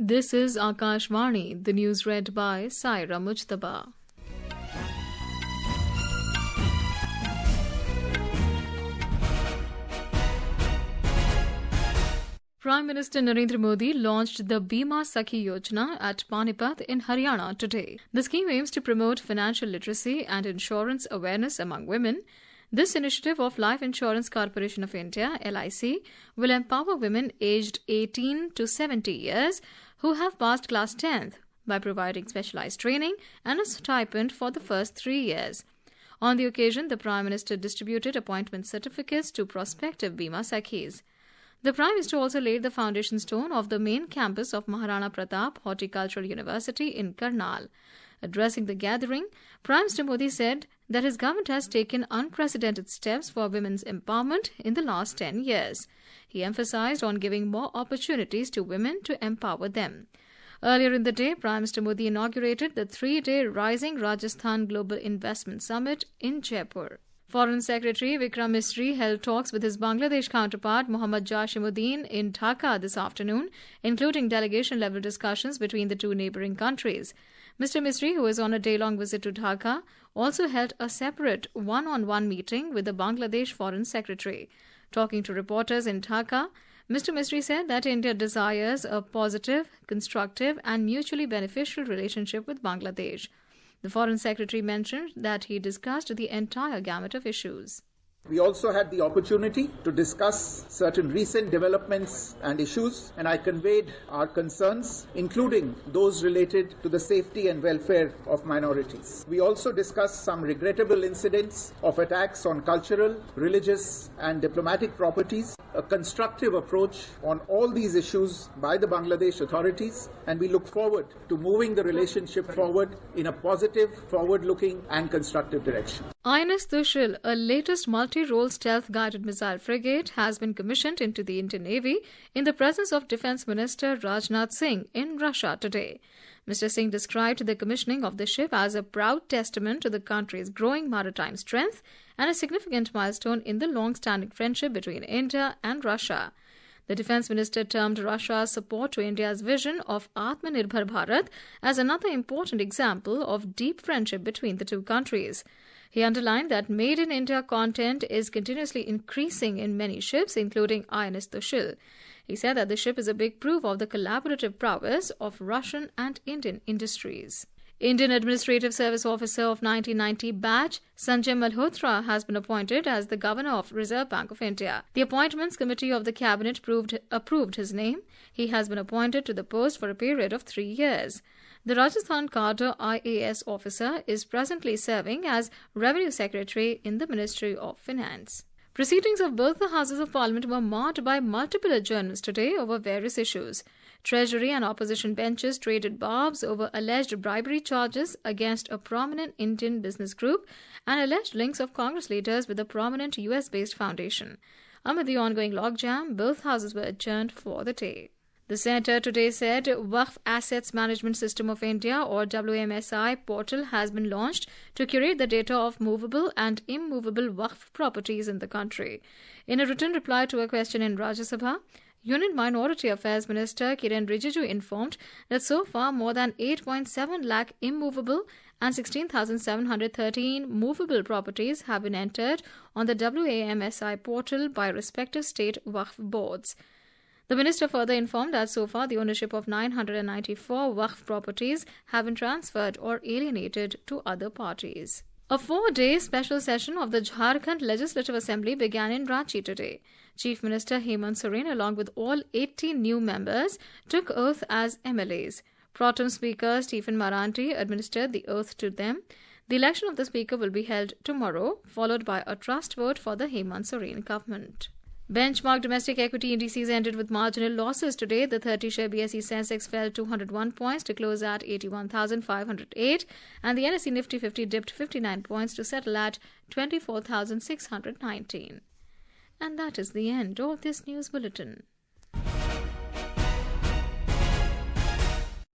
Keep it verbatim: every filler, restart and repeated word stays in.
This is Akashvani, the news read by Saira Mujtaba. Prime Minister Narendra Modi launched the Bima Sakhi Yojana at Panipat in Haryana today. The scheme aims to promote financial literacy and insurance awareness among women. This initiative of Life Insurance Corporation of India, L I C, will empower women aged eighteen to seventy years who have passed class tenth by providing specialized training and a stipend for the first three years. On the occasion, the Prime Minister distributed appointment certificates to prospective Bima Sakhis. The Prime Minister also laid the foundation stone of the main campus of Maharana Pratap Horticultural University in Karnal. Addressing the gathering, Prime Minister Modi said that his government has taken unprecedented steps for women's empowerment in the last ten years. He emphasized on giving more opportunities to women to empower them. Earlier in the day, Prime Minister Modi inaugurated the three-day Rising Rajasthan Global Investment Summit in Jaipur. Foreign Secretary Vikram Misri held talks with his Bangladesh counterpart Mohammad Jashimuddin in Dhaka this afternoon, including delegation-level discussions between the two neighbouring countries. Mister Misri, who is on a day-long visit to Dhaka, also held a separate one-on-one meeting with the Bangladesh Foreign Secretary. Talking to reporters in Dhaka, Mister Misri said that India desires a positive, constructive and mutually beneficial relationship with Bangladesh. The Foreign Secretary mentioned that he discussed the entire gamut of issues. We also had the opportunity to discuss certain recent developments and issues, and I conveyed our concerns, including those related to the safety and welfare of minorities. We also discussed some regrettable incidents of attacks on cultural, religious and diplomatic properties, a constructive approach on all these issues by the Bangladesh authorities, and we look forward to moving the relationship forward in a positive, forward-looking and constructive direction. I N S Tushil, a latest multi-role stealth-guided missile frigate, has been commissioned into the Indian Navy in the presence of Defence Minister Rajnath Singh in Russia today. Mister Singh described the commissioning of the ship as a proud testament to the country's growing maritime strength and a significant milestone in the long-standing friendship between India and Russia. The Defence Minister termed Russia's support to India's vision of Atmanirbhar Bharat as another important example of deep friendship between the two countries. He underlined that Made in India content is continuously increasing in many ships, including I N S Tushil. He said that the ship is a big proof of the collaborative prowess of Russian and Indian industries. Indian Administrative Service Officer of nineteen ninety batch, Sanjay Malhotra, has been appointed as the Governor of Reserve Bank of India. The Appointments Committee of the Cabinet proved, approved his name. He has been appointed to the post for a period of three years. The Rajasthan cadre I A S officer is presently serving as Revenue Secretary in the Ministry of Finance. Proceedings of both the Houses of Parliament were marred by multiple adjournments today over various issues. Treasury and opposition benches traded barbs over alleged bribery charges against a prominent Indian business group and alleged links of Congress leaders with a prominent U S-based foundation. Amid the ongoing logjam, both houses were adjourned for the day. The Centre today said Waqf Assets Management System of India, or W M S I, portal has been launched to curate the data of movable and immovable Waqf properties in the country. In a written reply to a question in Rajya Sabha, Union Minority Affairs Minister Kiren Rijiju informed that so far more than eight point seven lakh immovable and sixteen thousand seven hundred thirteen movable properties have been entered on the W M S I portal by respective state Waqf boards. The minister further informed that so far the ownership of nine hundred ninety-four Waqf properties have been transferred or alienated to other parties. A four-day special session of the Jharkhand Legislative Assembly began in Ranchi today. Chief Minister Hemant Soren, along with all eighteen new members, took oath as M L As. Pro-Tem Speaker Stephen Marandi administered the oath to them. The election of the Speaker will be held tomorrow, followed by a trust vote for the Hemant Soren government. Benchmark domestic equity indices ended with marginal losses today. The thirty-share B S E Sensex fell two hundred one points to close at eighty-one thousand five hundred eight, and the N S E Nifty fifty dipped fifty-nine points to settle at twenty-four thousand six hundred nineteen. And that is the end of this news bulletin.